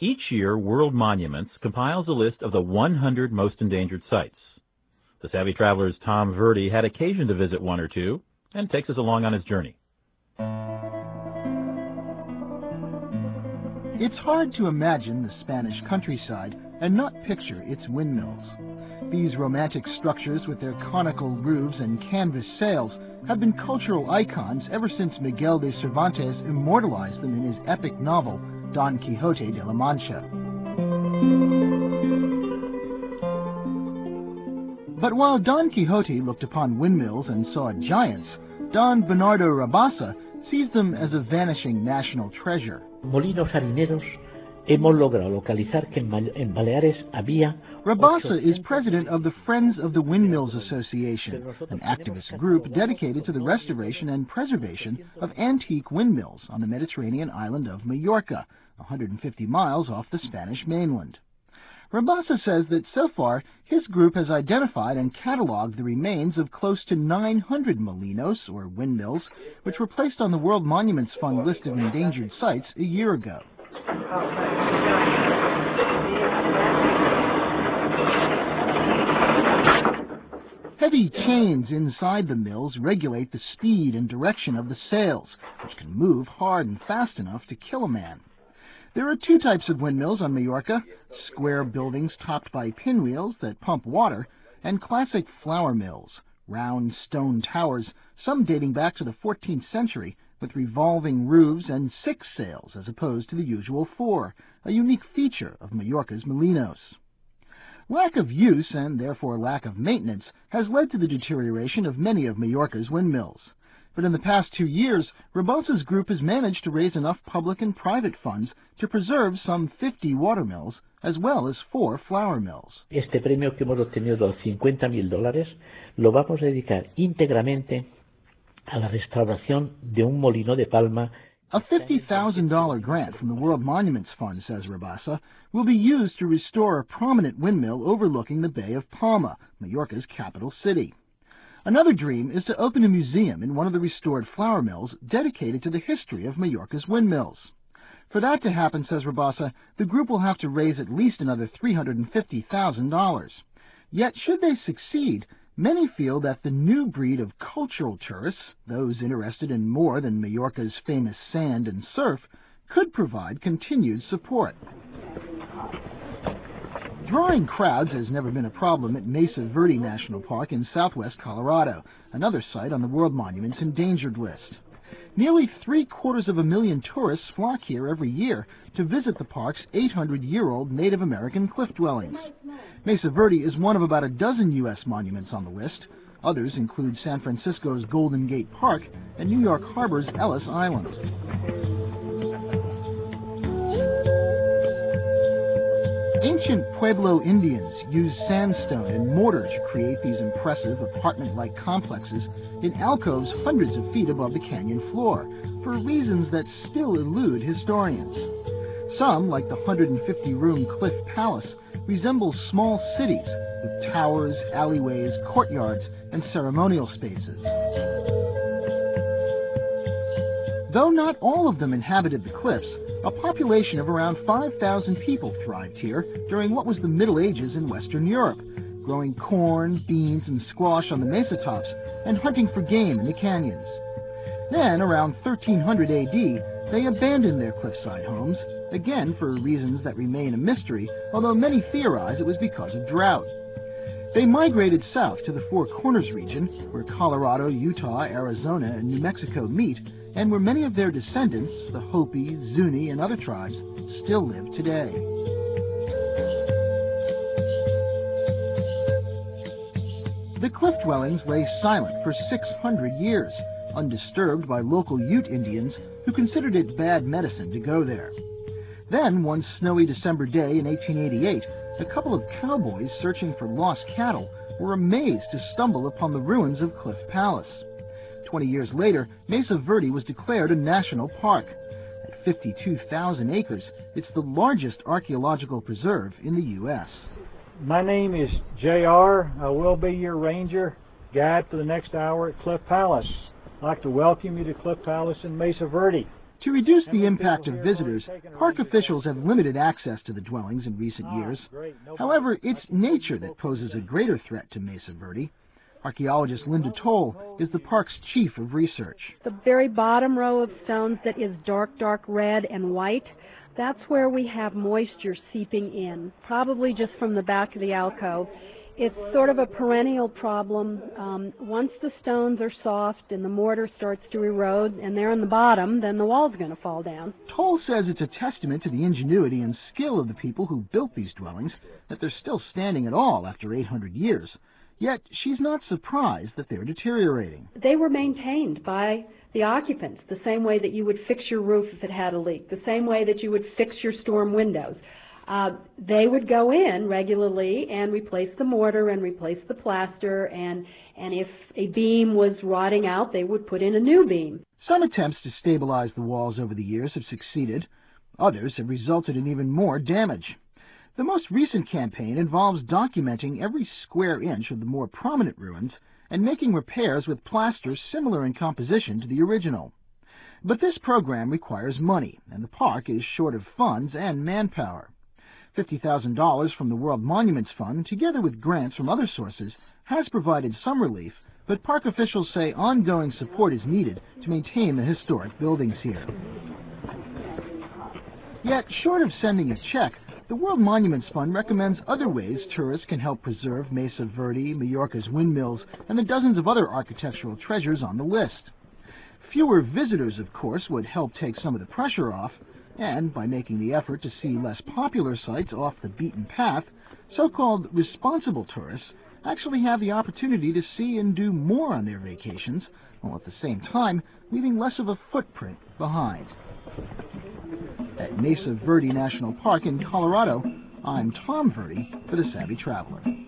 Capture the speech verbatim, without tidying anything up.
Each year, World Monuments compiles a list of the one hundred most endangered sites. The Savvy Traveler's Tom Verdi had occasion to visit one or two and takes us along on his journey. It's hard to imagine the Spanish countryside and not picture its windmills. These romantic structures with their conical roofs and canvas sails have been cultural icons ever since Miguel de Cervantes immortalized them in his epic novel, Don Quixote de la Mancha. But while Don Quixote looked upon windmills and saw giants, Don Bernardo Rabasa sees them as a vanishing national treasure. Molinos harineros, hemos logrado localizar que en Baleares había... Rabasa is president of the Friends of the Windmills Association, an activist group dedicated to the restoration and preservation of antique windmills on the Mediterranean island of Majorca, one hundred fifty miles off the Spanish mainland. Rabasa says that so far, his group has identified and cataloged the remains of close to nine hundred molinos, or windmills, which were placed on the World Monuments Fund list of endangered sites a year ago. Heavy chains inside the mills regulate the speed and direction of the sails, which can move hard and fast enough to kill a man. There are two types of windmills on Majorca, square buildings topped by pinwheels that pump water, and classic flour mills, round stone towers, some dating back to the fourteenth century, with revolving roofs and six sails as opposed to the usual four, a unique feature of Majorca's molinos. Lack of use, and therefore lack of maintenance, has led to the deterioration of many of Majorca's windmills. But in the past two years, Rabasa's group has managed to raise enough public and private funds to preserve some fifty watermills, as well as four flour mills. Este premio que hemos obtenido de cincuenta mil dólares lo vamos a dedicar íntegramente a la restauración de un molino de palma. A fifty thousand dollar grant from the World Monuments Fund, says Rabasa, will be used to restore a prominent windmill overlooking the Bay of Palma, Majorca's capital city. Another dream is to open a museum in one of the restored flour mills dedicated to the history of Majorca's windmills. For that to happen, says Rabasa, the group will have to raise at least another three hundred fifty thousand dollars. Yet, should they succeed, many feel that the new breed of cultural tourists, those interested in more than Majorca's famous sand and surf, could provide continued support. Drawing crowds has never been a problem at Mesa Verde National Park in southwest Colorado, another site on the World Monuments Endangered list. Nearly three-quarters of a million tourists flock here every year to visit the park's eight hundred year old Native American cliff dwellings. Mesa Verde is one of about a dozen U S monuments on the list. Others include San Francisco's Golden Gate Park and New York Harbor's Ellis Island. Ancient Pueblo Indians used sandstone and mortar to create these impressive apartment-like complexes in alcoves hundreds of feet above the canyon floor, for reasons that still elude historians. Some, like the one hundred fifty room Cliff Palace, resemble small cities with towers, alleyways, courtyards, and ceremonial spaces. Though not all of them inhabited the cliffs, a population of around five thousand people thrived here during what was the Middle Ages in Western Europe, growing corn, beans, and squash on the mesa tops and hunting for game in the canyons. Then, around thirteen hundred A D, they abandoned their cliffside homes, again for reasons that remain a mystery, although many theorize it was because of drought. They migrated south to the Four Corners region, where Colorado, Utah, Arizona, and New Mexico meet, and where many of their descendants, the Hopi, Zuni, and other tribes, still live today. The cliff dwellings lay silent for six hundred years, undisturbed by local Ute Indians who considered it bad medicine to go there. Then, one snowy December day in eighteen eighty-eight, a couple of cowboys searching for lost cattle were amazed to stumble upon the ruins of Cliff Palace. Twenty years later, Mesa Verde was declared a national park. At fifty-two thousand acres, it's the largest archaeological preserve in the U S My name is J R I will be your ranger guide for the next hour at Cliff Palace. I'd like to welcome you to Cliff Palace in Mesa Verde. To reduce the impact of visitors, park officials have limited access to the dwellings in recent years. However, it's nature that poses a greater threat to Mesa Verde. Archaeologist Linda Toll is the park's chief of research. The very bottom row of stones that is dark, dark red and white, that's where we have moisture seeping in, probably just from the back of the alcove. It's sort of a perennial problem. Um, once the stones are soft and the mortar starts to erode and they're on the bottom, then the wall's going to fall down. Toll says it's a testament to the ingenuity and skill of the people who built these dwellings that they're still standing at all after eight hundred years. Yet she's not surprised that they're deteriorating. They were maintained by the occupants the same way that you would fix your roof if it had a leak, the same way that you would fix your storm windows. Uh, they would go in regularly and replace the mortar and replace the plaster, and, and if a beam was rotting out, they would put in a new beam. Some attempts to stabilize the walls over the years have succeeded. Others have resulted in even more damage. The most recent campaign involves documenting every square inch of the more prominent ruins and making repairs with plaster similar in composition to the original. But this program requires money, and the park is short of funds and manpower. fifty thousand dollars from the World Monuments Fund, together with grants from other sources, has provided some relief, but park officials say ongoing support is needed to maintain the historic buildings here. Yet, short of sending a check, the World Monuments Fund recommends other ways tourists can help preserve Mesa Verde, Majorca's windmills, and the dozens of other architectural treasures on the list. Fewer visitors, of course, would help take some of the pressure off, and by making the effort to see less popular sites off the beaten path, so-called responsible tourists actually have the opportunity to see and do more on their vacations, while at the same time leaving less of a footprint behind. At Mesa Verde National Park in Colorado, I'm Tom Verde for The Savvy Traveler.